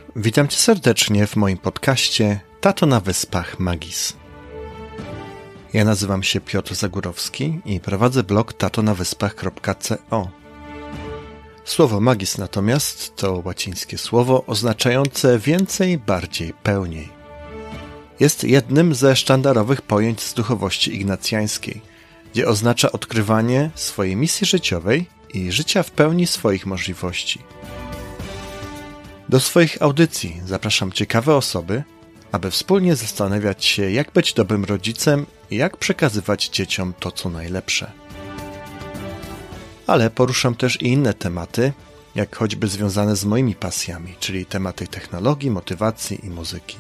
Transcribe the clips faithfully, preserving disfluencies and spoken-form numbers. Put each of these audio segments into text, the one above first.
Witam Cię serdecznie w moim podcaście Tato na Wyspach Magis. Ja nazywam się Piotr Zagórowski i prowadzę blog tato na wyspach kropka co. Słowo magis natomiast to łacińskie słowo oznaczające więcej, bardziej, pełniej. Jest jednym ze sztandarowych pojęć z duchowości ignacjańskiej, gdzie oznacza odkrywanie swojej misji życiowej i życia w pełni swoich możliwości. Do swoich audycji zapraszam ciekawe osoby, aby wspólnie zastanawiać się, jak być dobrym rodzicem i jak przekazywać dzieciom to, co najlepsze. Ale poruszam też i inne tematy, jak choćby związane z moimi pasjami, czyli tematy technologii, motywacji i muzyki.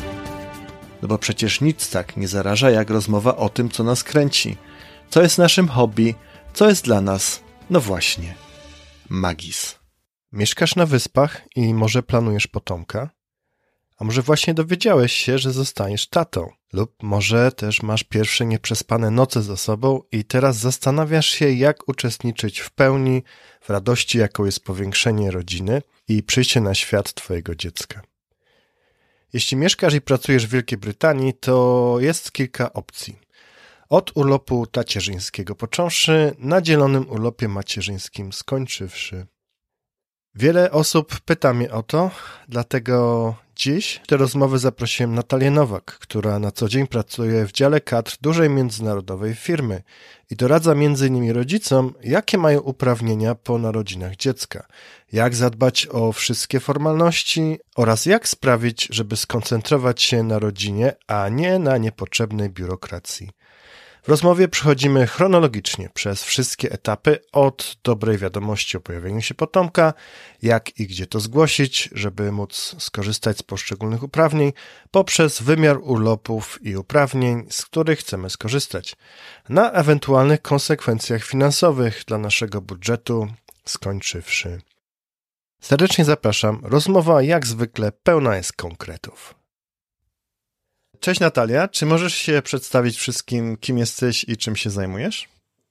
No bo przecież nic tak nie zaraża, jak rozmowa o tym, co nas kręci, co jest naszym hobby, co jest dla nas, no właśnie, magis. Mieszkasz na wyspach i może planujesz potomka? A może właśnie dowiedziałeś się, że zostaniesz tatą? Lub może też masz pierwsze nieprzespane noce za sobą i teraz zastanawiasz się, jak uczestniczyć w pełni w radości, jaką jest powiększenie rodziny i przyjście na świat twojego dziecka. Jeśli mieszkasz i pracujesz w Wielkiej Brytanii, to jest kilka opcji. Od urlopu tacierzyńskiego począwszy, na dzielonym urlopie macierzyńskim skończywszy. Wiele osób pyta mnie o to, dlatego dziś do rozmowy zaprosiłem Natalię Nowak, która na co dzień pracuje w dziale kadr dużej międzynarodowej firmy i doradza między innymi rodzicom, jakie mają uprawnienia po narodzinach dziecka, jak zadbać o wszystkie formalności oraz jak sprawić, żeby skoncentrować się na rodzinie, a nie na niepotrzebnej biurokracji. W rozmowie przechodzimy chronologicznie przez wszystkie etapy od dobrej wiadomości o pojawieniu się potomka, jak i gdzie to zgłosić, żeby móc skorzystać z poszczególnych uprawnień, poprzez wymiar urlopów i uprawnień, z których chcemy skorzystać, na ewentualnych konsekwencjach finansowych dla naszego budżetu, skończywszy. Serdecznie zapraszam, rozmowa jak zwykle pełna jest konkretów. Cześć Natalia, czy możesz się przedstawić wszystkim, kim jesteś i czym się zajmujesz?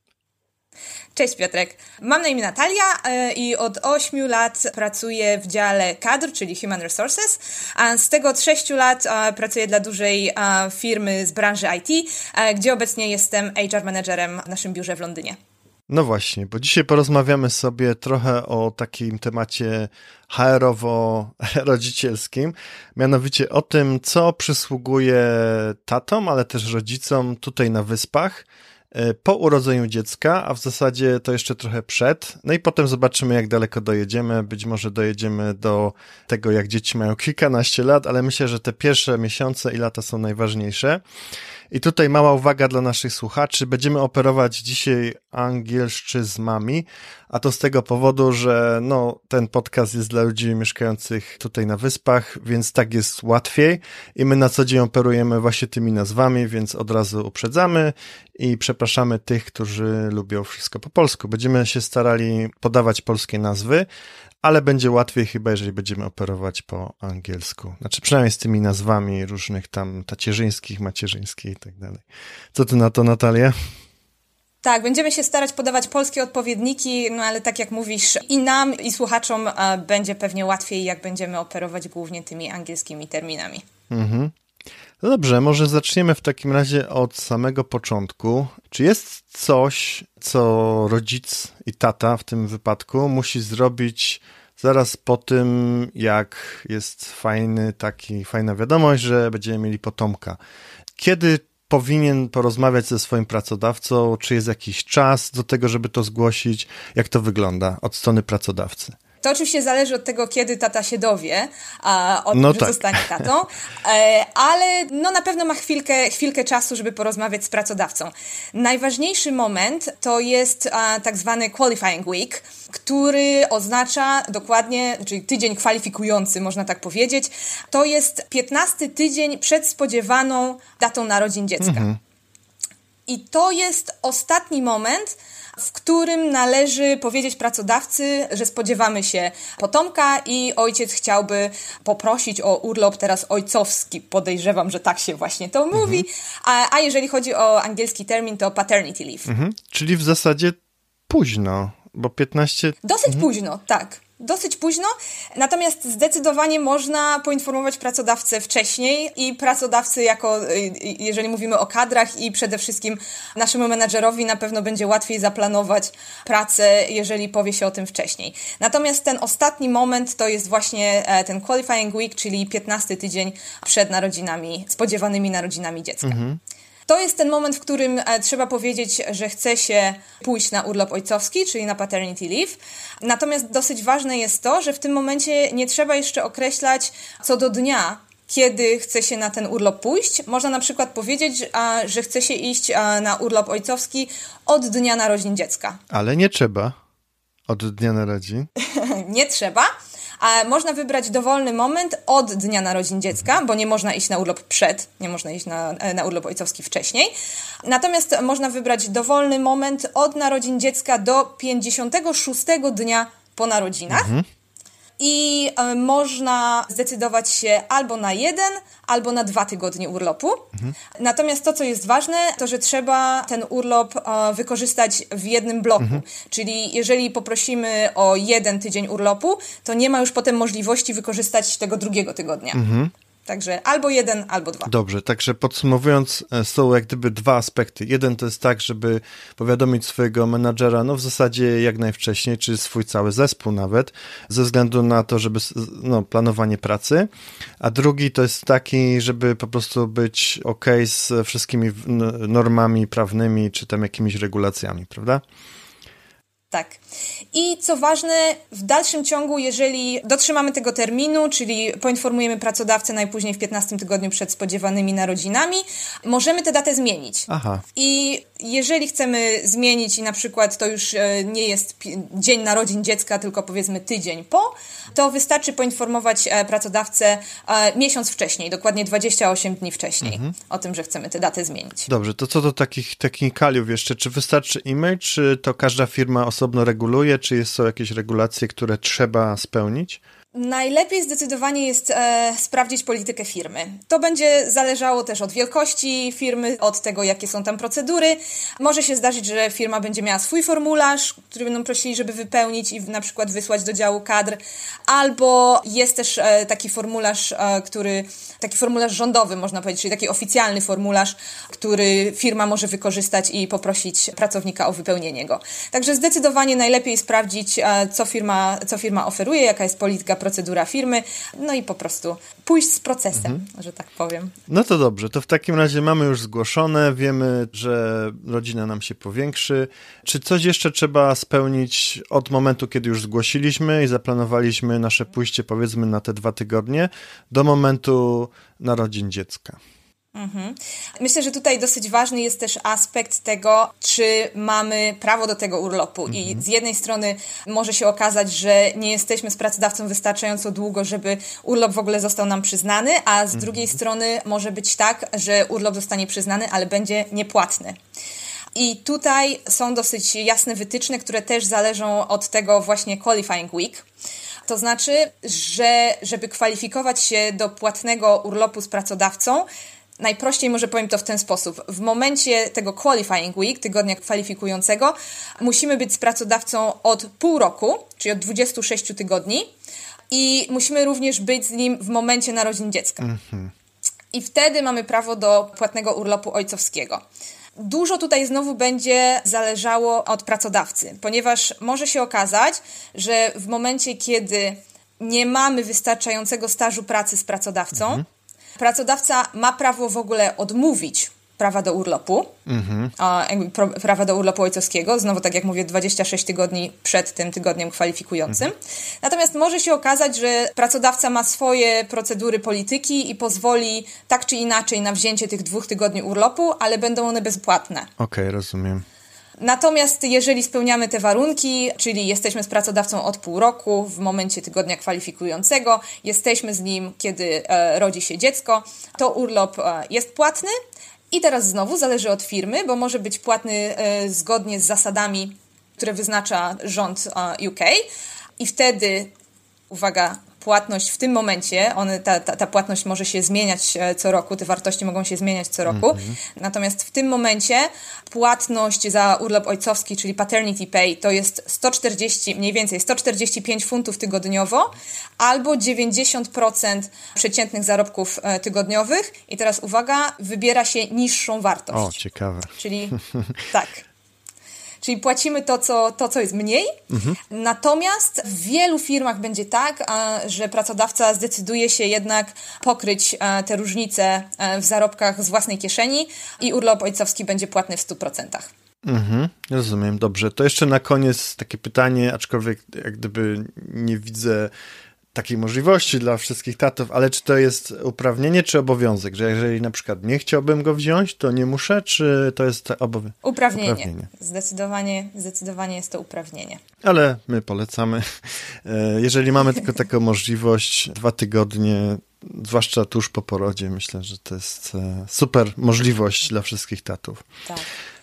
Cześć Piotrek, mam na imię Natalia i od ośmiu lat pracuję w dziale kadr, czyli Human Resources, a z tego od sześciu lat pracuję dla dużej firmy z branży I T, gdzie obecnie jestem H R managerem w naszym biurze w Londynie. No właśnie, bo dzisiaj porozmawiamy sobie trochę o takim temacie H R-owo-rodzicielskim, mianowicie o tym, co przysługuje tatom, ale też rodzicom tutaj na wyspach po urodzeniu dziecka, a w zasadzie to jeszcze trochę przed. No i potem zobaczymy, jak daleko dojedziemy. Być może dojedziemy do tego, jak dzieci mają kilkanaście lat, ale myślę, że te pierwsze miesiące i lata są najważniejsze. I tutaj mała uwaga dla naszych słuchaczy. Będziemy operować dzisiaj angielszczyznami, a to z tego powodu, że no, ten podcast jest dla ludzi mieszkających tutaj na wyspach, więc tak jest łatwiej i my na co dzień operujemy właśnie tymi nazwami, więc od razu uprzedzamy i przepraszamy tych, którzy lubią wszystko po polsku. Będziemy się starali podawać polskie nazwy, ale będzie łatwiej chyba, jeżeli będziemy operować po angielsku. Znaczy przynajmniej z tymi nazwami różnych tam tacierzyńskich, macierzyńskich i tak dalej. Co ty na to, Natalia? Tak, będziemy się starać podawać polskie odpowiedniki, no ale tak jak mówisz, i nam, i słuchaczom a, będzie pewnie łatwiej, jak będziemy operować głównie tymi angielskimi terminami. Mhm. No dobrze, może zaczniemy w takim razie od samego początku. Czy jest coś, co rodzic i tata w tym wypadku musi zrobić zaraz po tym, jak jest fajny taki, fajna wiadomość, że będziemy mieli potomka? Kiedy powinien porozmawiać ze swoim pracodawcą? Czy jest jakiś czas do tego, żeby to zgłosić? Jak to wygląda od strony pracodawcy? To oczywiście zależy od tego, kiedy tata się dowie a, o tym, no że tak. zostanie tatą, e, ale no na pewno ma chwilkę, chwilkę czasu, żeby porozmawiać z pracodawcą. Najważniejszy moment to jest a, tak zwany qualifying week, który oznacza dokładnie, czyli tydzień kwalifikujący, można tak powiedzieć. To jest piętnasty tydzień przed spodziewaną datą narodzin dziecka. Mhm. I to jest ostatni moment, w którym należy powiedzieć pracodawcy, że spodziewamy się potomka i ojciec chciałby poprosić o urlop teraz ojcowski. Podejrzewam, że tak się właśnie to mhm. mówi. A, a jeżeli chodzi o angielski termin, to paternity leave. Mhm. Czyli w zasadzie późno, bo piętnaście... Dosyć mhm. późno, tak. dosyć późno, natomiast zdecydowanie można poinformować pracodawcę wcześniej i pracodawcy jako, jeżeli mówimy o kadrach i przede wszystkim naszemu menadżerowi na pewno będzie łatwiej zaplanować pracę, jeżeli powie się o tym wcześniej. Natomiast ten ostatni moment to jest właśnie ten qualifying week, czyli piętnasty tydzień przed narodzinami, spodziewanymi narodzinami dziecka. Mhm. To jest ten moment, w którym e, trzeba powiedzieć, że chce się pójść na urlop ojcowski, czyli na paternity leave. Natomiast dosyć ważne jest to, że w tym momencie nie trzeba jeszcze określać co do dnia, kiedy chce się na ten urlop pójść. Można na przykład powiedzieć, a, że chce się iść a, na urlop ojcowski od dnia narodzin dziecka. Ale nie trzeba od dnia narodzin. Nie trzeba. A można wybrać dowolny moment od dnia narodzin dziecka, bo nie można iść na urlop przed, nie można iść na, na urlop ojcowski wcześniej. Natomiast można wybrać dowolny moment od narodzin dziecka do pięćdziesiątego szóstego dnia po narodzinach. Mhm. I y, można zdecydować się albo na jeden, albo na dwa tygodnie urlopu. Mhm. Natomiast to, co jest ważne, to, że trzeba ten urlop y, wykorzystać w jednym bloku. Mhm. Czyli jeżeli poprosimy o jeden tydzień urlopu, to nie ma już potem możliwości wykorzystać tego drugiego tygodnia. Mhm. Także albo jeden, albo dwa. Dobrze, także podsumowując, są jak gdyby dwa aspekty. Jeden to jest tak, żeby powiadomić swojego menadżera, no w zasadzie jak najwcześniej, czy swój cały zespół nawet, ze względu na to, żeby, no, planowanie pracy. A drugi to jest taki, żeby po prostu być okej z wszystkimi normami prawnymi, czy tam jakimiś regulacjami, prawda? Tak. I co ważne, w dalszym ciągu, jeżeli dotrzymamy tego terminu, czyli poinformujemy pracodawcę najpóźniej w piętnastym tygodniu przed spodziewanymi narodzinami, możemy tę datę zmienić. Aha. I jeżeli chcemy zmienić i na przykład to już nie jest dzień narodzin dziecka, tylko powiedzmy tydzień po, to wystarczy poinformować pracodawcę miesiąc wcześniej, dokładnie dwadzieścia osiem dni wcześniej, mhm. o tym, że chcemy tę datę zmienić. Dobrze, to co do takich technikaliów jeszcze, czy wystarczy e-mail, czy to każda firma osobno reguluje, czy są jakieś regulacje, które trzeba spełnić? Najlepiej zdecydowanie jest e, sprawdzić politykę firmy. To będzie zależało też od wielkości firmy, od tego, jakie są tam procedury. Może się zdarzyć, że firma będzie miała swój formularz, który będą prosili, żeby wypełnić i na przykład wysłać do działu kadr, albo jest też e, taki formularz, e, który, taki formularz rządowy, można powiedzieć, czyli taki oficjalny formularz, który firma może wykorzystać i poprosić pracownika o wypełnienie go. Także zdecydowanie najlepiej sprawdzić, e, co firma, co firma oferuje, jaka jest polityka, procedura firmy, no i po prostu pójść z procesem, mhm. że tak powiem. No to dobrze, to w takim razie mamy już zgłoszone, wiemy, że rodzina nam się powiększy. Czy coś jeszcze trzeba spełnić od momentu, kiedy już zgłosiliśmy i zaplanowaliśmy nasze pójście, powiedzmy, na te dwa tygodnie, do momentu narodzin dziecka? Mhm. Myślę, że tutaj dosyć ważny jest też aspekt tego, czy mamy prawo do tego urlopu. Mhm. I z jednej strony może się okazać, że nie jesteśmy z pracodawcą wystarczająco długo, żeby urlop w ogóle został nam przyznany, a z mhm. drugiej strony może być tak, że urlop zostanie przyznany, ale będzie niepłatny. I tutaj są dosyć jasne wytyczne, które też zależą od tego właśnie qualifying week. To znaczy, że żeby kwalifikować się do płatnego urlopu z pracodawcą, najprościej może powiem to w ten sposób. W momencie tego qualifying week, tygodnia kwalifikującego, musimy być z pracodawcą od pół roku, czyli od dwudziestu sześciu tygodni i musimy również być z nim w momencie narodzin dziecka. Mm-hmm. I wtedy mamy prawo do płatnego urlopu ojcowskiego. Dużo tutaj znowu będzie zależało od pracodawcy, ponieważ może się okazać, że w momencie, kiedy nie mamy wystarczającego stażu pracy z pracodawcą, mm-hmm. pracodawca ma prawo w ogóle odmówić prawa do urlopu, mm-hmm. a, jakby prawa do urlopu ojcowskiego, znowu tak jak mówię, dwadzieścia sześć tygodni przed tym tygodniem kwalifikującym. Mm-hmm. Natomiast może się okazać, że pracodawca ma swoje procedury polityki i pozwoli tak czy inaczej na wzięcie tych dwóch tygodni urlopu, ale będą one bezpłatne. Okej, okay, rozumiem. Natomiast jeżeli spełniamy te warunki, czyli jesteśmy z pracodawcą od pół roku w momencie tygodnia kwalifikującego, jesteśmy z nim, kiedy e, rodzi się dziecko, to urlop e, jest płatny i teraz znowu zależy od firmy, bo może być płatny e, zgodnie z zasadami, które wyznacza rząd e, U K i wtedy, uwaga, płatność w tym momencie, one, ta, ta, ta płatność może się zmieniać co roku, te wartości mogą się zmieniać co roku, mm-hmm. natomiast w tym momencie płatność za urlop ojcowski, czyli paternity pay, to jest sto czterdzieści, mniej więcej sto czterdzieści pięć funtów tygodniowo, albo dziewięćdziesiąt procent przeciętnych zarobków tygodniowych i teraz uwaga, wybiera się niższą wartość. O, ciekawe. Czyli tak. Czyli płacimy to, co, to, co jest mniej. Mhm. Natomiast w wielu firmach będzie tak, że pracodawca zdecyduje się jednak pokryć te różnice w zarobkach z własnej kieszeni i urlop ojcowski będzie płatny w stu procentach. Mhm, rozumiem, dobrze. To jeszcze na koniec takie pytanie, aczkolwiek jak gdyby nie widzę takiej możliwości dla wszystkich tatów, ale czy to jest uprawnienie, czy obowiązek? Że jeżeli na przykład nie chciałbym go wziąć, to nie muszę, czy to jest obowiązek? Uprawnienie. uprawnienie. Zdecydowanie, zdecydowanie jest to uprawnienie. Ale my polecamy. Jeżeli mamy tylko taką możliwość, dwa tygodnie, zwłaszcza tuż po porodzie, myślę, że to jest super możliwość dla wszystkich tatów. Tak.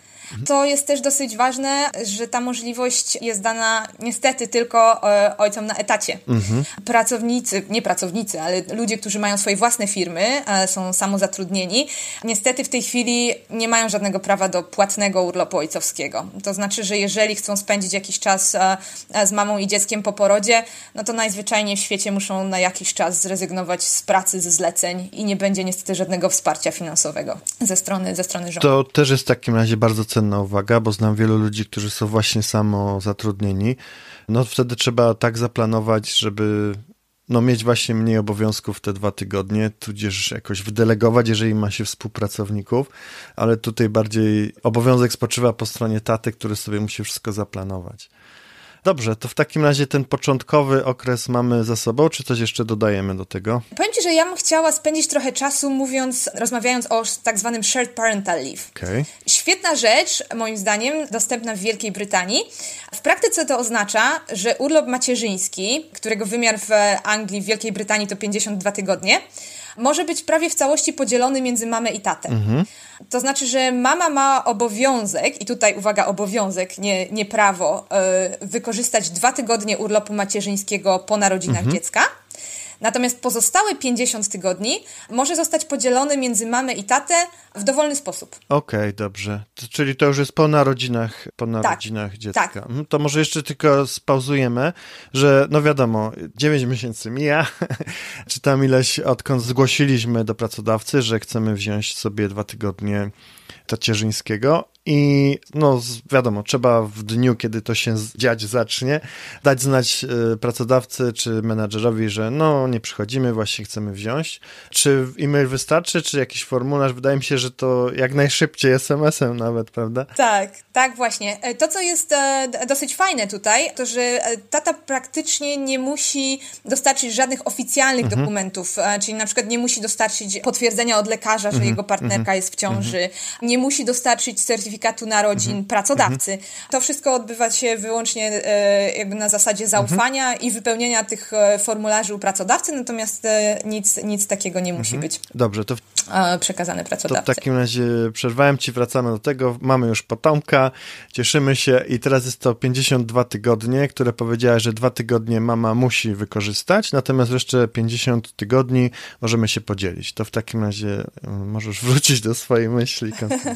To jest też dosyć ważne, że ta możliwość jest dana niestety tylko e, ojcom na etacie. Mhm. Pracownicy, nie pracownicy, ale ludzie, którzy mają swoje własne firmy, e, są samozatrudnieni, niestety w tej chwili nie mają żadnego prawa do płatnego urlopu ojcowskiego. To znaczy, że jeżeli chcą spędzić jakiś czas e, z mamą i dzieckiem po porodzie, no to najzwyczajniej w świecie muszą na jakiś czas zrezygnować z pracy, ze zleceń i nie będzie niestety żadnego wsparcia finansowego ze strony, ze strony rządu. To też jest w takim razie bardzo cenna uwaga, bo znam wielu ludzi, którzy są właśnie samozatrudnieni. No wtedy trzeba tak zaplanować, żeby no, mieć właśnie mniej obowiązków te dwa tygodnie, tudzież jakoś wydelegować, jeżeli ma się współpracowników, ale tutaj bardziej obowiązek spoczywa po stronie taty, który sobie musi wszystko zaplanować. Dobrze, to w takim razie ten początkowy okres mamy za sobą, czy coś jeszcze dodajemy do tego? Powiem Ci, że ja bym chciała spędzić trochę czasu mówiąc, rozmawiając o tak zwanym shared parental leave. Okay. Świetna rzecz, moim zdaniem, dostępna w Wielkiej Brytanii. W praktyce to oznacza, że urlop macierzyński, którego wymiar w Anglii, w Wielkiej Brytanii to pięćdziesiąt dwa tygodnie, może być prawie w całości podzielony między mamę i tatę. Mhm. To znaczy, że mama ma obowiązek, i tutaj uwaga, obowiązek, nie, nie prawo, yy, wykorzystać dwa tygodnie urlopu macierzyńskiego po narodzinach mhm. dziecka. Natomiast pozostałe pięćdziesiąt tygodni może zostać podzielone między mamę i tatę w dowolny sposób. Okej, okay, dobrze. To, czyli to już jest po narodzinach, po narodzinach tak, dziecka. Tak. To może jeszcze tylko spauzujemy, że no wiadomo, dziewięć miesięcy mija, czy tam ileś, odkąd zgłosiliśmy do pracodawcy, że chcemy wziąć sobie dwa tygodnie tacierzyńskiego i no wiadomo, trzeba w dniu, kiedy to się dziać zacznie, dać znać y, pracodawcy czy menadżerowi, że no nie przychodzimy, właśnie chcemy wziąć. Czy e-mail wystarczy, czy jakiś formularz? Wydaje mi się, że to jak najszybciej es em esem nawet, prawda? Tak, tak właśnie. To, co jest e, dosyć fajne tutaj, to, że tata praktycznie nie musi dostarczyć żadnych oficjalnych mhm. dokumentów, e, czyli na przykład nie musi dostarczyć potwierdzenia od lekarza, że mhm. jego partnerka mhm. jest w ciąży, mhm. nie musi dostarczyć certyfikatu narodzin mhm. pracodawcy. Mhm. To wszystko odbywa się wyłącznie e, jakby na zasadzie zaufania mhm. i wypełnienia tych e, formularzy u pracodawcy, natomiast e, nic, nic takiego nie musi mhm. być Dobrze, to w... e, przekazane pracodawcy. To w takim razie przerwałem Ci, wracamy do tego. Mamy już potomka, cieszymy się i teraz jest to pięćdziesiąt dwa tygodnie, które powiedziała, że dwa tygodnie mama musi wykorzystać, natomiast jeszcze pięćdziesiąt tygodni możemy się podzielić. To w takim razie możesz wrócić do swojej myśli.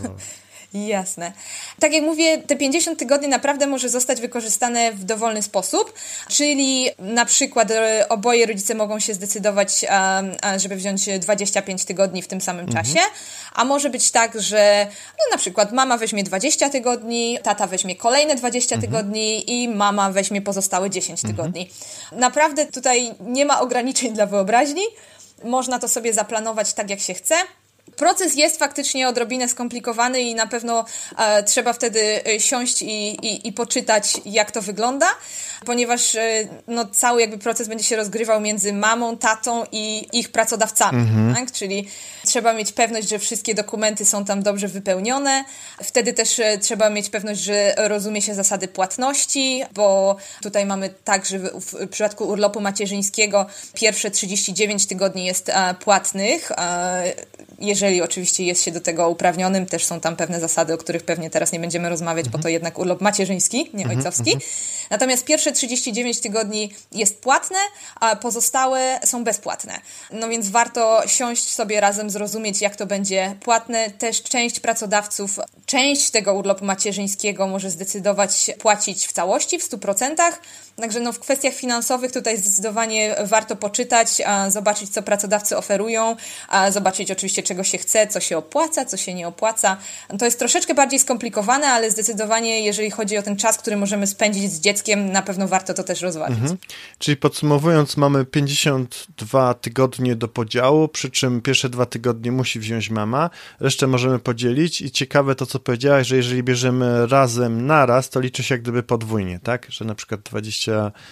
Jasne. Tak jak mówię, te pięćdziesiąt tygodni naprawdę może zostać wykorzystane w dowolny sposób, czyli na przykład oboje rodzice mogą się zdecydować, żeby wziąć dwadzieścia pięć tygodni w tym samym mhm. czasie, a może być tak, że no na przykład mama weźmie dwadzieścia tygodni, tata weźmie kolejne dwadzieścia mhm. tygodni i mama weźmie pozostałe dziesięć mhm. tygodni. Naprawdę tutaj nie ma ograniczeń dla wyobraźni, można to sobie zaplanować tak, jak się chce. Proces jest faktycznie odrobinę skomplikowany i na pewno e, trzeba wtedy siąść i, i, i poczytać, jak to wygląda, ponieważ e, no, cały jakby proces będzie się rozgrywał między mamą, tatą i ich pracodawcami, mhm. tak? Czyli trzeba mieć pewność, że wszystkie dokumenty są tam dobrze wypełnione. Wtedy też e, trzeba mieć pewność, że rozumie się zasady płatności, bo tutaj mamy tak, że w, w przypadku urlopu macierzyńskiego pierwsze trzydzieści dziewięć tygodni jest e, płatnych, e, jeżeli oczywiście jest się do tego uprawnionym, też są tam pewne zasady, o których pewnie teraz nie będziemy rozmawiać, mhm. bo to jednak urlop macierzyński, nie mhm, ojcowski. Mhm. Natomiast pierwsze trzydzieści dziewięć tygodni jest płatne, a pozostałe są bezpłatne. No więc warto siąść sobie razem, zrozumieć, jak to będzie płatne. Też część pracodawców, część tego urlopu macierzyńskiego może zdecydować płacić w całości, w stu procentach. Także no w kwestiach finansowych tutaj zdecydowanie warto poczytać, a zobaczyć, co pracodawcy oferują, a zobaczyć oczywiście, czego się chce, co się opłaca, co się nie opłaca. To jest troszeczkę bardziej skomplikowane, ale zdecydowanie, jeżeli chodzi o ten czas, który możemy spędzić z dzieckiem, na pewno warto to też rozważyć. Mhm. Czyli podsumowując, mamy pięćdziesiąt dwa tygodnie do podziału, przy czym pierwsze dwa tygodnie musi wziąć mama, resztę możemy podzielić i ciekawe to, co powiedziałaś, że jeżeli bierzemy razem naraz, to liczy się jak gdyby podwójnie, tak? Że na przykład dwadzieścia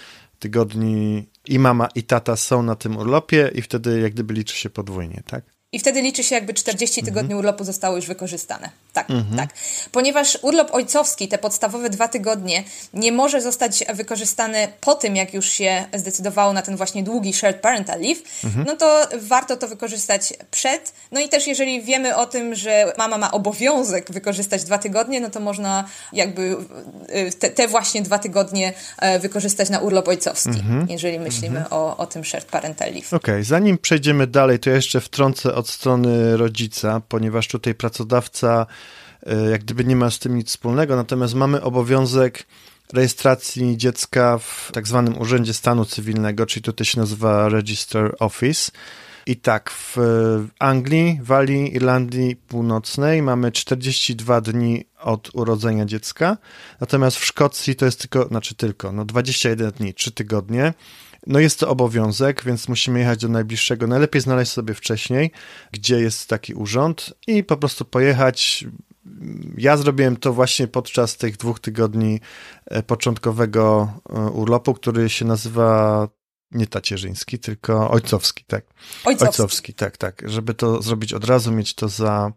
tygodni i mama i tata są na tym urlopie i wtedy jak gdyby liczy się podwójnie, tak? I wtedy liczy się, jakby czterdzieści tygodni mhm. urlopu zostało już wykorzystane. Tak, mhm. tak. Ponieważ urlop ojcowski, te podstawowe dwa tygodnie, nie może zostać wykorzystany po tym, jak już się zdecydowało na ten właśnie długi shared parental leave, mhm. no to warto to wykorzystać przed. No i też jeżeli wiemy o tym, że mama ma obowiązek wykorzystać dwa tygodnie, no to można jakby te, te właśnie dwa tygodnie wykorzystać na urlop ojcowski, mhm. jeżeli myślimy mhm. o, o tym shared parental leave. Okej, okay. Zanim przejdziemy dalej, to ja jeszcze wtrącę od strony rodzica, ponieważ tutaj pracodawca jak gdyby nie ma z tym nic wspólnego, natomiast mamy obowiązek rejestracji dziecka w tak zwanym Urzędzie Stanu Cywilnego, czyli tutaj się nazywa Register Office. I tak, w Anglii, Walii, Irlandii Północnej mamy czterdzieści dwa dni od urodzenia dziecka, natomiast w Szkocji to jest tylko, znaczy tylko, no dwadzieścia jeden dni, trzy tygodnie. No jest to obowiązek, więc musimy jechać do najbliższego. Najlepiej znaleźć sobie wcześniej, gdzie jest taki urząd i po prostu pojechać. Ja zrobiłem to właśnie podczas tych dwóch tygodni początkowego urlopu, który się nazywa nie tacierzyński, tylko ojcowski, tak. Ojcowski. Ojcowski, tak, tak. Żeby to zrobić od razu, mieć to za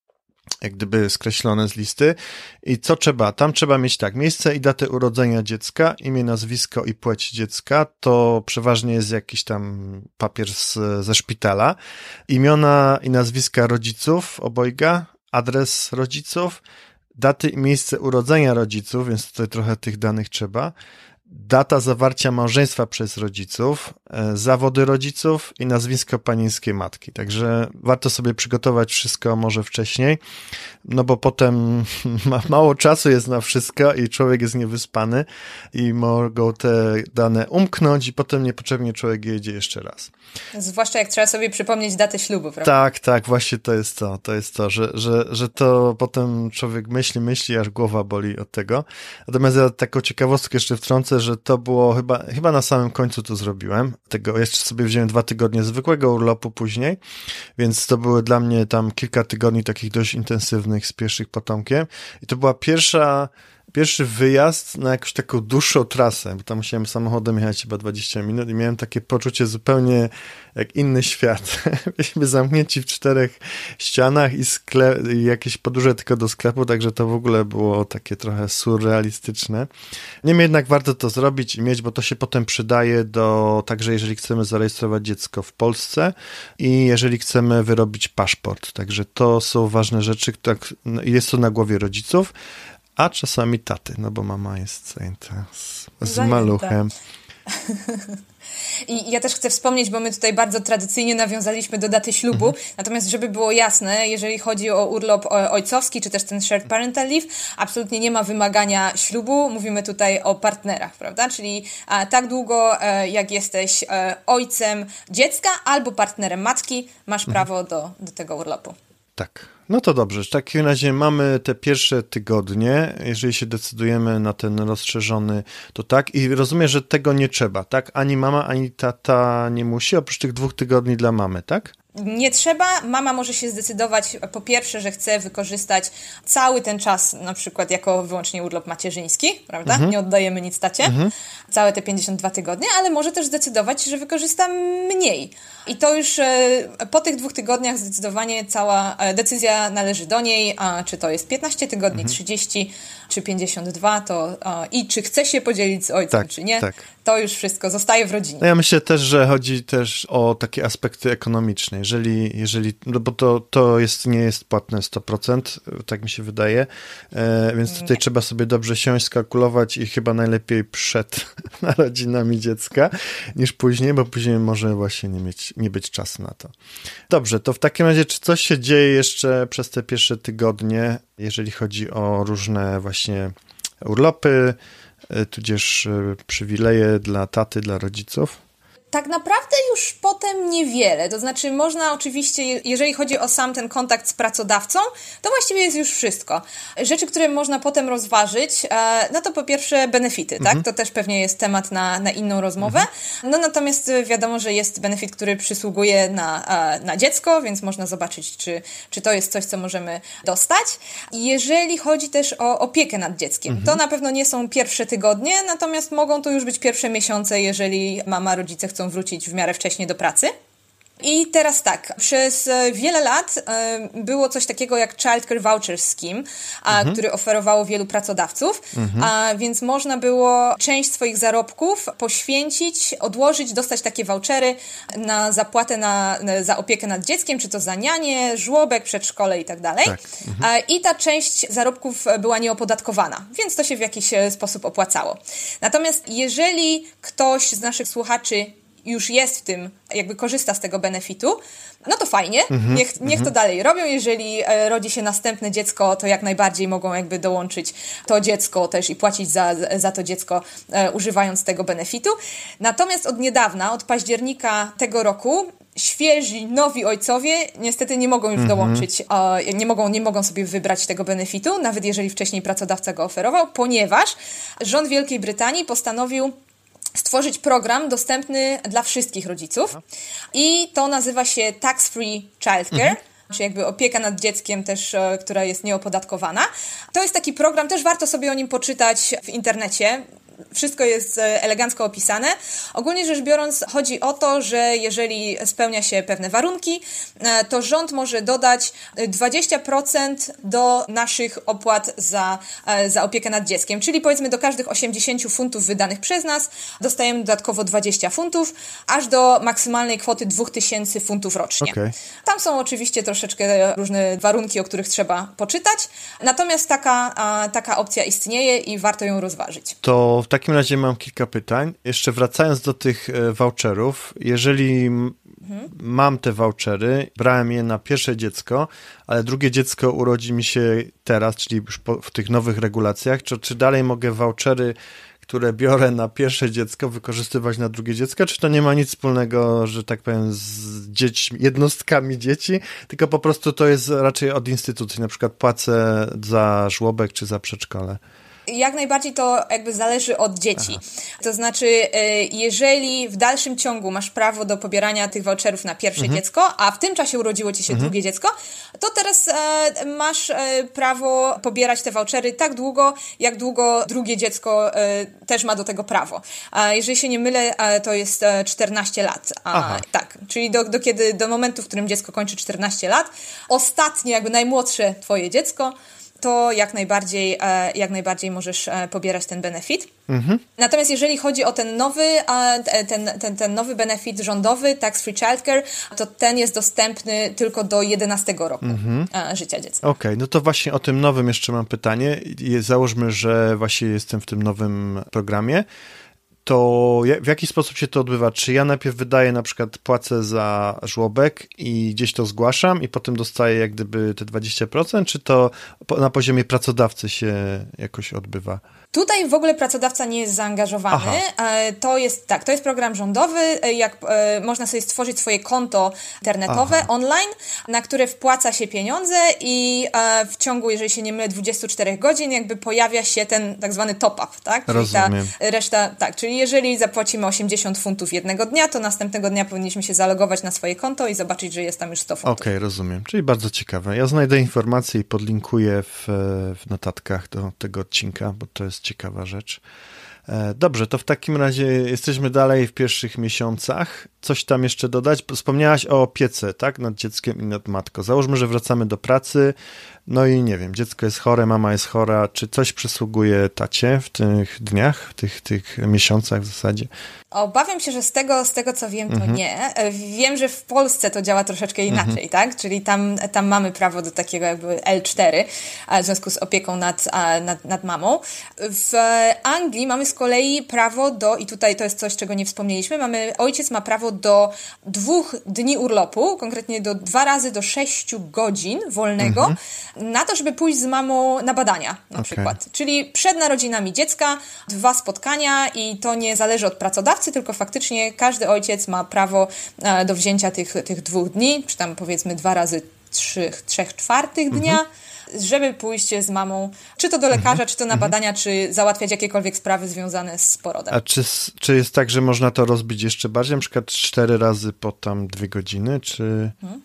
jak gdyby skreślone z listy. I co trzeba? Tam trzeba mieć tak, miejsce i datę urodzenia dziecka, imię, nazwisko i płeć dziecka, to przeważnie jest jakiś tam papier z, ze szpitala, imiona i nazwiska rodziców obojga, adres rodziców, daty i miejsce urodzenia rodziców, więc tutaj trochę tych danych trzeba, data zawarcia małżeństwa przez rodziców, zawody rodziców i nazwisko panieńskiej matki. Także warto sobie przygotować wszystko może wcześniej, no bo potem ma, mało czasu jest na wszystko i człowiek jest niewyspany i mogą te dane umknąć i potem niepotrzebnie człowiek jedzie jeszcze raz. Zwłaszcza jak trzeba sobie przypomnieć datę ślubu, prawda? Tak, tak, właśnie to jest to, to jest to, że, że, że to potem człowiek myśli, myśli, aż głowa boli od tego. Natomiast ja taką ciekawostkę jeszcze wtrącę, że to było chyba, chyba na samym końcu to zrobiłem. Tego jeszcze sobie wziąłem dwa tygodnie zwykłego urlopu później, więc to były dla mnie tam kilka tygodni takich dość intensywnych z pierwszych potomkiem i to była pierwsza Pierwszy wyjazd na jakąś taką dłuższą trasę, bo tam musiałem samochodem jechać chyba dwadzieścia minut i miałem takie poczucie zupełnie jak inny świat. Byliśmy zamknięci w czterech ścianach i, sklep, i jakieś podróże tylko do sklepu, także to w ogóle było takie trochę surrealistyczne. Niemniej jednak warto to zrobić i mieć, bo to się potem przydaje do, także jeżeli chcemy zarejestrować dziecko w Polsce i jeżeli chcemy wyrobić paszport. Także to są ważne rzeczy, tak, jest to na głowie rodziców, a czasami taty, no bo mama jest zajęta z, z maluchem. I ja też chcę wspomnieć, bo my tutaj bardzo tradycyjnie nawiązaliśmy do daty ślubu, mhm. natomiast żeby było jasne, jeżeli chodzi o urlop ojcowski, czy też ten shared parental leave, absolutnie nie ma wymagania ślubu, mówimy tutaj o partnerach, prawda? Czyli a, tak długo, e, jak jesteś e, ojcem dziecka albo partnerem matki, masz mhm. prawo do, do tego urlopu. Tak. No to dobrze, w takim razie mamy te pierwsze tygodnie, jeżeli się decydujemy na ten rozszerzony, to tak i rozumiem, że tego nie trzeba, tak? Ani mama, ani tata nie musi, oprócz tych dwóch tygodni dla mamy, tak? Nie trzeba. Mama może się zdecydować po pierwsze, że chce wykorzystać cały ten czas na przykład jako wyłącznie urlop macierzyński, prawda? Mhm. Nie oddajemy nic tacie. Mhm. Całe te pięćdziesiąt dwa tygodnie, ale może też zdecydować, że wykorzysta mniej. I to już e, po tych dwóch tygodniach zdecydowanie cała e, decyzja należy do niej, a czy to jest piętnaście tygodni, mhm. trzydzieści czy pięćdziesiąt dwa to a, i czy chce się podzielić z ojcem, tak, czy nie, tak. to już wszystko zostaje w rodzinie. No ja myślę też, że chodzi też o takie aspekty ekonomiczne. Jeżeli, jeżeli no bo to, to jest, nie jest płatne sto procent, tak mi się wydaje, e, więc tutaj trzeba sobie dobrze siąść, skalkulować i chyba najlepiej przed narodzinami dziecka niż później, bo później może właśnie nie mieć, nie być czasu na to. Dobrze, to w takim razie, czy coś się dzieje jeszcze przez te pierwsze tygodnie, jeżeli chodzi o różne właśnie urlopy, tudzież przywileje dla taty, dla rodziców? Tak naprawdę już potem niewiele, to znaczy można oczywiście, jeżeli chodzi o sam ten kontakt z pracodawcą, to właściwie jest już wszystko. Rzeczy, które można potem rozważyć, no to po pierwsze benefity, mhm. tak? To też pewnie jest temat na, na inną rozmowę. Mhm. No natomiast wiadomo, że jest benefit, który przysługuje na, na dziecko, więc można zobaczyć, czy, czy to jest coś, co możemy dostać. Jeżeli chodzi też o opiekę nad dzieckiem, mhm. to na pewno nie są pierwsze tygodnie, natomiast mogą to już być pierwsze miesiące, jeżeli mama, rodzice chcą wrócić w miarę wcześnie do pracy. I teraz tak, przez wiele lat było coś takiego jak Child Care Voucher Scheme, mhm. który oferowało wielu pracodawców, mhm. a więc można było część swoich zarobków poświęcić, odłożyć, dostać takie vouchery na zapłatę na, za opiekę nad dzieckiem, czy to za nianie, żłobek, przedszkole i tak dalej. Mhm. I ta część zarobków była nieopodatkowana, więc to się w jakiś sposób opłacało. Natomiast jeżeli ktoś z naszych słuchaczy już jest w tym, jakby korzysta z tego benefitu, no to fajnie, mm-hmm, niech, niech mm-hmm. to dalej robią. Jeżeli e, rodzi się następne dziecko, to jak najbardziej mogą jakby dołączyć to dziecko też i płacić za, za to dziecko, e, używając tego benefitu. Natomiast od niedawna, od października tego roku, świeżi, nowi ojcowie niestety nie mogą już mm-hmm. dołączyć, e, nie, mogą, nie mogą sobie wybrać tego benefitu, nawet jeżeli wcześniej pracodawca go oferował, ponieważ rząd Wielkiej Brytanii postanowił stworzyć program dostępny dla wszystkich rodziców i to nazywa się Tax-Free Childcare, mhm. czyli jakby opieka nad dzieckiem też, która jest nieopodatkowana. To jest taki program, też warto sobie o nim poczytać w internecie. Wszystko jest elegancko opisane. Ogólnie rzecz biorąc chodzi o to, że jeżeli spełnia się pewne warunki, to rząd może dodać dwadzieścia procent do naszych opłat za, za opiekę nad dzieckiem. Czyli powiedzmy do każdych osiemdziesiąt funtów wydanych przez nas dostajemy dodatkowo dwadzieścia funtów, aż do maksymalnej kwoty dwa tysiące funtów rocznie. Okay. Tam są oczywiście troszeczkę różne warunki, o których trzeba poczytać. Natomiast taka, taka opcja istnieje i warto ją rozważyć. To w takim razie mam kilka pytań. Jeszcze wracając do tych voucherów, jeżeli mhm. mam te vouchery, brałem je na pierwsze dziecko, ale drugie dziecko urodzi mi się teraz, czyli już po, w tych nowych regulacjach, czy, czy dalej mogę vouchery, które biorę na pierwsze dziecko, wykorzystywać na drugie dziecko, czy to nie ma nic wspólnego, że tak powiem, z dziećmi, jednostkami dzieci, tylko po prostu to jest raczej od instytucji, na przykład płacę za żłobek czy za przedszkole? Jak najbardziej to jakby zależy od dzieci. Aha. To znaczy, jeżeli w dalszym ciągu masz prawo do pobierania tych voucherów na pierwsze mhm. dziecko, a w tym czasie urodziło ci się mhm. drugie dziecko, to teraz e, masz e, prawo pobierać te vouchery tak długo, jak długo drugie dziecko e, też ma do tego prawo. A jeżeli się nie mylę, e, to jest e, czternaście lat. A, tak, czyli do, do, kiedy, do momentu, w którym dziecko kończy czternaście lat, ostatnie, jakby najmłodsze twoje dziecko, to jak najbardziej, jak najbardziej możesz pobierać ten benefit. Mhm. Natomiast jeżeli chodzi o ten nowy, ten, ten, ten nowy benefit rządowy, Tax-Free Childcare, to ten jest dostępny tylko do jedenastego roku mhm. życia dziecka. Okej, okay, no to właśnie o tym nowym jeszcze mam pytanie. Załóżmy, że właśnie jestem w tym nowym programie. To w jaki sposób się to odbywa? Czy ja najpierw wydaję, na przykład płacę za żłobek i gdzieś to zgłaszam i potem dostaję jak gdyby te dwadzieścia procent, czy to na poziomie pracodawcy się jakoś odbywa? Tutaj w ogóle pracodawca nie jest zaangażowany. Aha. To jest tak, to jest program rządowy, jak e, można sobie stworzyć swoje konto internetowe Aha. online, na które wpłaca się pieniądze i e, w ciągu, jeżeli się nie mylę, dwudziestu czterech godzin jakby pojawia się ten tak zwany top-up, tak? Czyli Rozumiem. ta reszta, tak, czyli jeżeli zapłacimy osiemdziesiąt funtów jednego dnia, to następnego dnia powinniśmy się zalogować na swoje konto i zobaczyć, że jest tam już sto funtów. Okej, okay, rozumiem. Czyli bardzo ciekawe. Ja znajdę informacje i podlinkuję w, w notatkach do tego odcinka, bo to jest ciekawa rzecz. Dobrze, to w takim razie jesteśmy dalej w pierwszych miesiącach. Coś tam jeszcze dodać? Wspomniałaś o opiece, tak? Nad dzieckiem i nad matką. Załóżmy, że wracamy do pracy, no i nie wiem, dziecko jest chore, mama jest chora. Czy coś przysługuje tacie w tych dniach, w tych, tych miesiącach w zasadzie? Obawiam się, że z tego, z tego co wiem, to mhm. nie. Wiem, że w Polsce to działa troszeczkę inaczej, mhm. tak? Czyli tam, tam mamy prawo do takiego jakby L cztery, w związku z opieką nad, nad, nad mamą. W Anglii mamy z kolei prawo do, i tutaj to jest coś, czego nie wspomnieliśmy, mamy, ojciec ma prawo do dwóch dni urlopu, konkretnie do dwa razy do sześciu godzin wolnego, mhm. na to, żeby pójść z mamą na badania na okay. przykład. Czyli przed narodzinami dziecka dwa spotkania i to nie zależy od pracodawcy, tylko faktycznie każdy ojciec ma prawo do wzięcia tych, tych dwóch dni, czy tam powiedzmy dwa razy trzy, trzech czwartych dnia, mhm. żeby pójść z mamą, czy to do lekarza, mhm. czy to na badania, czy załatwiać jakiekolwiek sprawy związane z porodem. A czy, czy jest tak, że można to rozbić jeszcze bardziej, na przykład cztery razy po tam dwie godziny, czy... Mhm.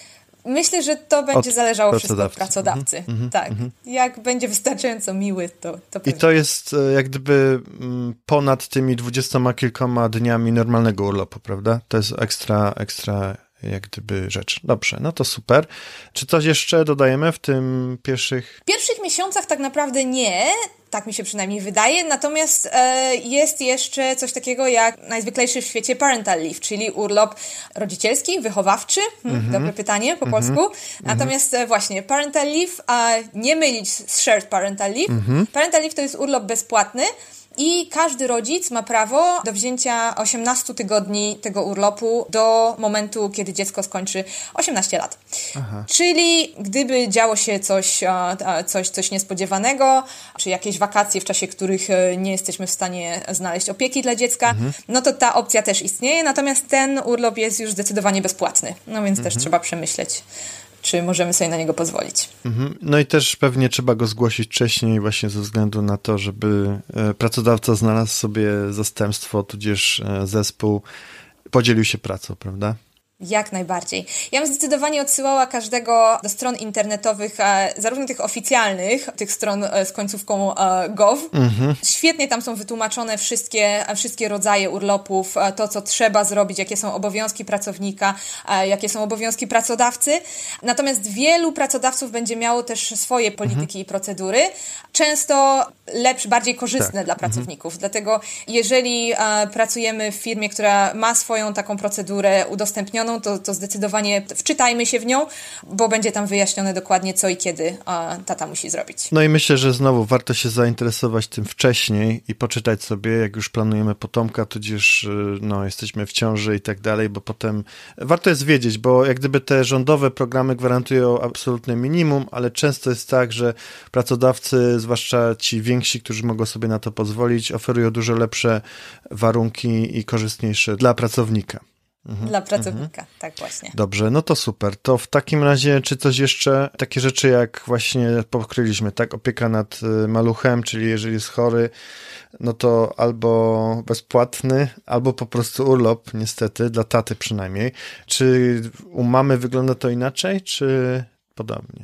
Myślę, że to będzie od zależało pracodawcy. wszystko od pracodawcy. Mhm. Tak. Mhm. Jak będzie wystarczająco miły, to, to I to jest jak gdyby ponad tymi dwudziestoma kilkoma dniami normalnego urlopu, prawda? To jest ekstra, ekstra jak gdyby rzecz. Dobrze, no to super. Czy coś jeszcze dodajemy w tym pierwszych... W pierwszych miesiącach tak naprawdę nie, tak mi się przynajmniej wydaje, natomiast e, jest jeszcze coś takiego jak najzwyklejszy w świecie parental leave, czyli urlop rodzicielski, wychowawczy, hmm, mm-hmm. dobre pytanie po mm-hmm. polsku, natomiast e, właśnie parental leave, a nie mylić z shared parental leave. Mm-hmm. Parental leave to jest urlop bezpłatny, i każdy rodzic ma prawo do wzięcia osiemnastu tygodni tego urlopu do momentu, kiedy dziecko skończy osiemnaście lat. Aha. Czyli gdyby działo się coś, coś, coś niespodziewanego, czy jakieś wakacje, w czasie których nie jesteśmy w stanie znaleźć opieki dla dziecka, mhm. no to ta opcja też istnieje, natomiast ten urlop jest już zdecydowanie bezpłatny. No więc mhm. też trzeba przemyśleć, czy możemy sobie na niego pozwolić. Mhm. No i też pewnie trzeba go zgłosić wcześniej właśnie ze względu na to, żeby pracodawca znalazł sobie zastępstwo, tudzież zespół, podzielił się pracą, prawda? Jak najbardziej. Ja bym zdecydowanie odsyłała każdego do stron internetowych, e, zarówno tych oficjalnych, tych stron e, z końcówką e, gov. Mhm. Świetnie tam są wytłumaczone wszystkie, wszystkie rodzaje urlopów, e, to co trzeba zrobić, jakie są obowiązki pracownika, e, jakie są obowiązki pracodawcy. Natomiast wielu pracodawców będzie miało też swoje polityki mhm. i procedury, często lepsze, bardziej korzystne tak. dla pracowników. Mhm. Dlatego jeżeli e, pracujemy w firmie, która ma swoją taką procedurę udostępnioną, To, to zdecydowanie wczytajmy się w nią, bo będzie tam wyjaśnione dokładnie co i kiedy a, tata musi zrobić. No i myślę, że znowu warto się zainteresować tym wcześniej i poczytać sobie, jak już planujemy potomka, tudzież no, jesteśmy w ciąży i tak dalej, bo potem warto jest wiedzieć, bo jak gdyby te rządowe programy gwarantują absolutne minimum, ale często jest tak, że pracodawcy, zwłaszcza ci więksi, którzy mogą sobie na to pozwolić, oferują dużo lepsze warunki i korzystniejsze dla pracownika. Mhm, Dla pracownika, mhm. tak właśnie. Dobrze, no to super. To w takim razie, czy coś jeszcze, takie rzeczy jak właśnie pokryliśmy, tak, opieka nad maluchem, czyli jeżeli jest chory, no to albo bezpłatny, albo po prostu urlop, niestety, dla taty przynajmniej. Czy u mamy wygląda to inaczej, czy podobnie?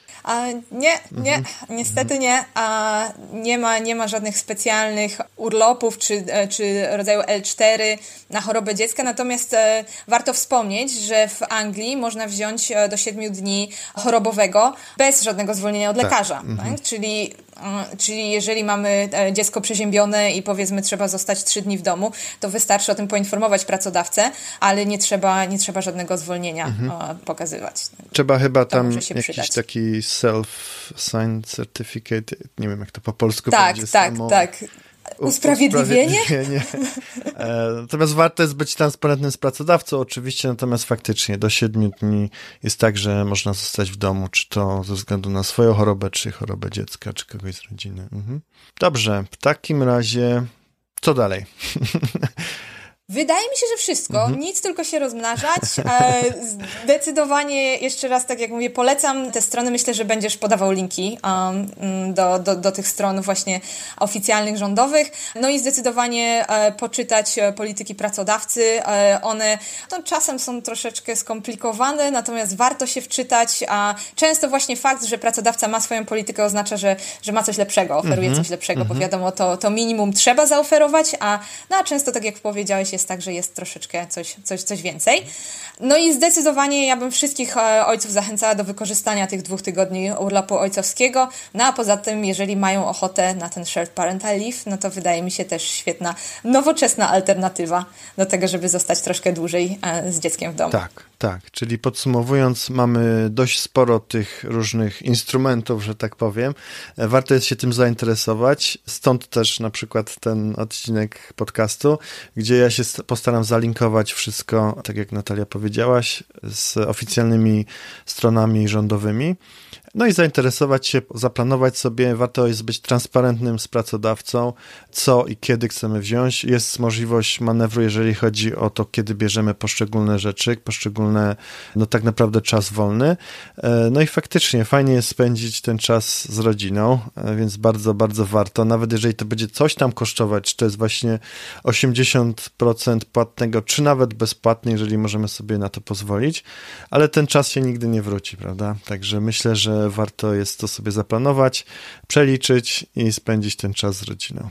A nie, nie, mhm. niestety nie. A nie ma, nie ma żadnych specjalnych urlopów czy, czy rodzaju L cztery na chorobę dziecka, natomiast e, warto wspomnieć, że w Anglii można wziąć do siedmiu dni chorobowego bez żadnego zwolnienia od tak. lekarza. Mhm. Tak? Czyli, e, czyli jeżeli mamy dziecko przeziębione i powiedzmy trzeba zostać trzy dni w domu, to wystarczy o tym poinformować pracodawcę, ale nie trzeba, nie trzeba żadnego zwolnienia mhm. e, pokazywać. Trzeba chyba to tam jakiś przydać. Taki self-signed certificate, nie wiem jak to po polsku tak, będzie. Tak, samo... tak, tak. Usprawiedliwienie? Usprawiedliwienie. E, natomiast warto jest być transparentnym z pracodawcą oczywiście, natomiast faktycznie do siedmiu dni jest tak, że można zostać w domu, czy to ze względu na swoją chorobę, czy chorobę dziecka, czy kogoś z rodziny. Mhm. Dobrze, w takim razie co dalej? Wydaje mi się, że wszystko. Mhm. Nic, tylko się rozmnażać. Zdecydowanie, jeszcze raz, tak jak mówię, polecam te strony. Myślę, że będziesz podawał linki um, do, do, do tych stron właśnie oficjalnych, rządowych. No i zdecydowanie e, poczytać polityki pracodawcy. E, one to czasem są troszeczkę skomplikowane, natomiast warto się wczytać, a często właśnie fakt, że pracodawca ma swoją politykę, oznacza, że, że ma coś lepszego, oferuje mhm. coś lepszego, mhm. bo wiadomo, to, to minimum trzeba zaoferować, a, no, a często, tak jak powiedziałeś, jest tak, że jest troszeczkę coś, coś, coś więcej. No i zdecydowanie ja bym wszystkich ojców zachęcała do wykorzystania tych dwóch tygodni urlopu ojcowskiego. No a poza tym, jeżeli mają ochotę na ten shared parental leave, no to wydaje mi się też świetna, nowoczesna alternatywa do tego, żeby zostać troszkę dłużej z dzieckiem w domu. Tak, tak. Czyli podsumowując, mamy dość sporo tych różnych instrumentów, że tak powiem. Warto jest się tym zainteresować. Stąd też na przykład ten odcinek podcastu, gdzie ja się postaram zalinkować wszystko, tak jak Natalia powiedziałaś, z oficjalnymi stronami rządowymi. No i zainteresować się, zaplanować sobie, warto jest być transparentnym z pracodawcą, co i kiedy chcemy wziąć. Jest możliwość manewru, jeżeli chodzi o to, kiedy bierzemy poszczególne rzeczy, poszczególne, no tak naprawdę czas wolny. No i faktycznie fajnie jest spędzić ten czas z rodziną, więc bardzo, bardzo warto, nawet jeżeli to będzie coś tam kosztować, czy to jest właśnie osiemdziesiąt procent płatnego, czy nawet bezpłatnie, jeżeli możemy sobie na to pozwolić, ale ten czas się nigdy nie wróci, prawda? Także myślę, że warto jest to sobie zaplanować, przeliczyć i spędzić ten czas z rodziną.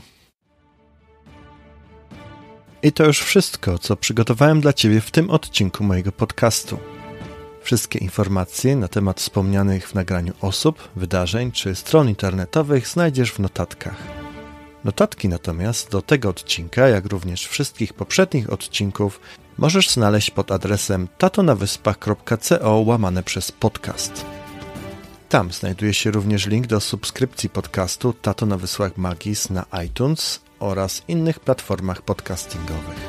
I to już wszystko, co przygotowałem dla Ciebie w tym odcinku mojego podcastu. Wszystkie informacje na temat wspomnianych w nagraniu osób, wydarzeń czy stron internetowych znajdziesz w notatkach. Notatki natomiast do tego odcinka, jak również wszystkich poprzednich odcinków, możesz znaleźć pod adresem tatonawyspach kropka co łamane przez podcast. Tam znajduje się również link do subskrypcji podcastu Tato na Wyspach Magis na iTunes oraz innych platformach podcastingowych.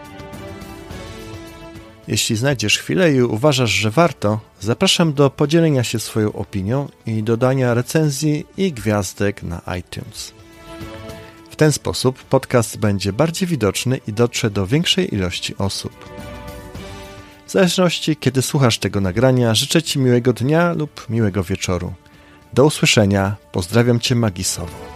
Jeśli znajdziesz chwilę i uważasz, że warto, zapraszam do podzielenia się swoją opinią i dodania recenzji i gwiazdek na iTunes. W ten sposób podcast będzie bardziej widoczny i dotrze do większej ilości osób. W zależności, kiedy słuchasz tego nagrania, życzę Ci miłego dnia lub miłego wieczoru. Do usłyszenia, pozdrawiam Cię magisowo.